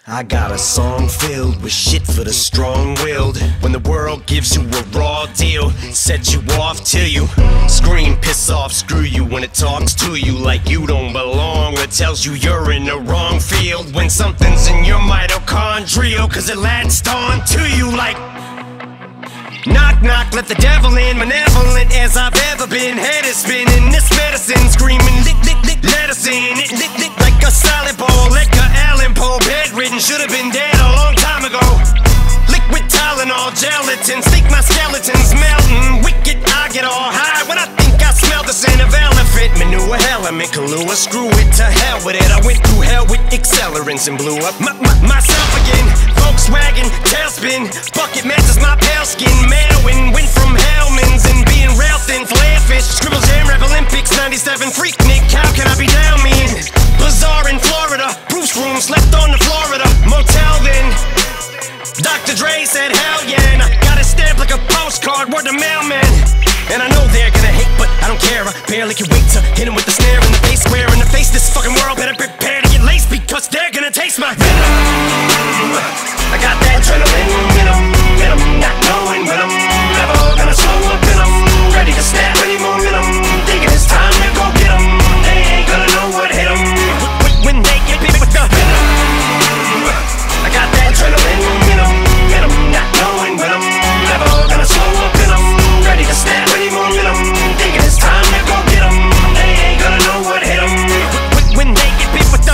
I got a song filled with shit for the strong-willed. When the world gives you a raw deal, set you off till you scream, piss off, screw you. When it talks to you like you don't belong, or tells you you're in the wrong field. When something's in your mitochondrial, cause it latched on to you like knock, knock, let the devil in. Malevolent as I've ever been. Head is spinning, this medicine screaming, lick, lick, lick, let us in. It lick, lick like a salad bowl. Edgar Allan Poe, bedridden, should've been dead a long time ago. Liquid Tylenol, gelatin, think my skeleton's melting. Wicked, I get all high when I think I smell the scent of elephant manure. Element Kahlua, screw it, to hell with it. I went through hell with accelerants and blew up myself again. Volkswagen, tailspin, bucket matches my pale skin. Mailwin, went from Hellman's and being rail thin, flare fish. Scribble Jam, Rap Olympics, 97, freak Nick, how can I be down me in? Bazaar in Florida, Bruce room, slept on the Florida motel then. Dr. Dre said hell yeah, and I got it stamped like a postcard, word to mailman. And I know they're gonna hate, but I don't care. I barely can wait to hit him with the snare in the face, square in the face. This fucking world better prepare to get laced, because they're gonna taste my venom. I got that adrenaline in them, not knowing when I'm never gonna slow up in them. Ready to snap any momentum, thinking it's time to go get them. They ain't gonna know what hit them when they get bit with the venom. I got that adrenaline in them, not knowing when I'm never gonna slow up in them. Ready to snap any momentum, thinking it's time to go get them. They ain't gonna know what hit them when they get bit with the.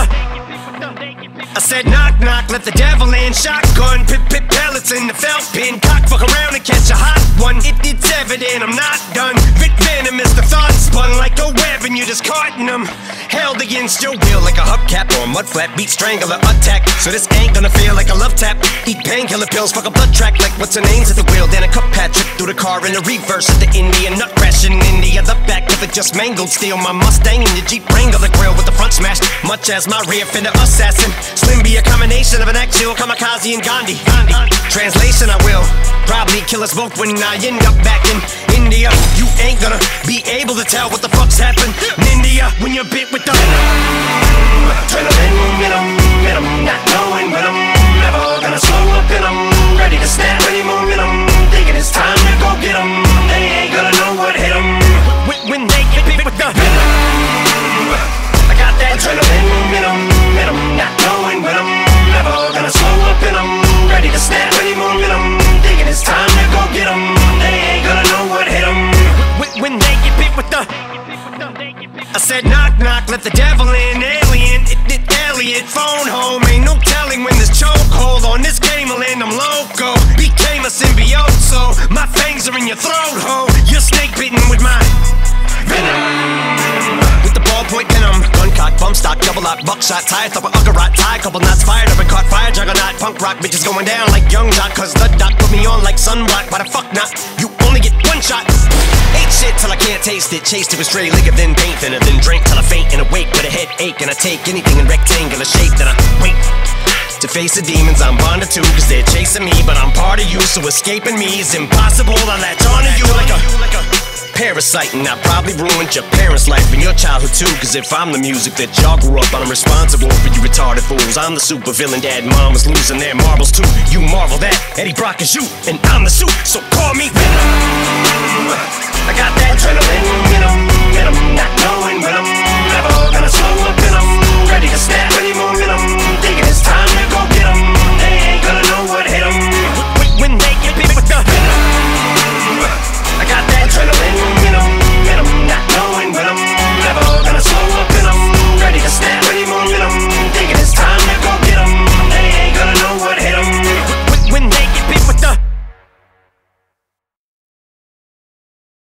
I said knock, knock, let the devil in. Shotgun, pip, pellets in the felt pin. Cock, fuck around and catch a hot one. It's evident I'm not done. Vic Venom is the thought spun like a web and you're just carting them. Held against your will like a hubcap or a mud flap. Beat strangler attack, so this ain't gonna feel like a love tap. Eat painkiller pills, fuck a blood track like what's her name's at the wheel. Then a cup Patrick through the car in the reverse at the Indian nut crash in India. The back of it just mangled, steal my Mustang and the Jeep Wrangler grill with the front smashed. Much as my rear fender assassin. Slim be a combination of an actual kamikaze and Gandhi. Translation, I will probably kill us both when I end up back in India. You ain't gonna be able to tell what the fuck's happened in India when you're bit with the adrenaline in them, not knowing when I'm never gonna slow up in them. Ready to snap any momentum, thinking it's time to go get them. They ain't gonna know what hit them when they get bit with the venom. I got that adrenaline in them, not knowing when I'm never gonna slow up in them. Ready to snap any momentum, thinking it's time to go get them. They ain't gonna know what hit them when they get bit with the. I said knock, knock, let the devil in. Alien, Elliot, phone home. Ain't no telling when this chokehold on this game will end. I'm loco, became a symbiote, so my fangs are in your throat, ho. You're snake bitten with my venom. With the ballpoint venom, gun cock, bump stock, double lock, buckshot, tie, thumper, uggerot, tie, couple knots fired up and caught fire, juggernaut, punk rock, bitches going down like young doc, cause the doc put me on like sunblock. Why the fuck not? You only get one shot. Ate shit till I can't taste it, chased it with stray liquor, then paint thinner, then drink till I faint and awake with a headache, and I take anything in rectangular shape, then I wait to face the demons I'm bonded to, cause they're chasing me, but I'm part of you, so escaping me is impossible. I latch onto you like a parasite, and I probably ruined your parents' life and your childhood too, cause if I'm the music that y'all grew up on, I'm responsible for you retarded fools. I'm the super villain, dad and mom is losing their marbles too. You marvel that Eddie Brock is you, and I'm the suit, so call me Venom. I got that adrenaline in them, not knowing when I'm never gonna slow up in them. Ready to snap any momentum, thinking it's time to go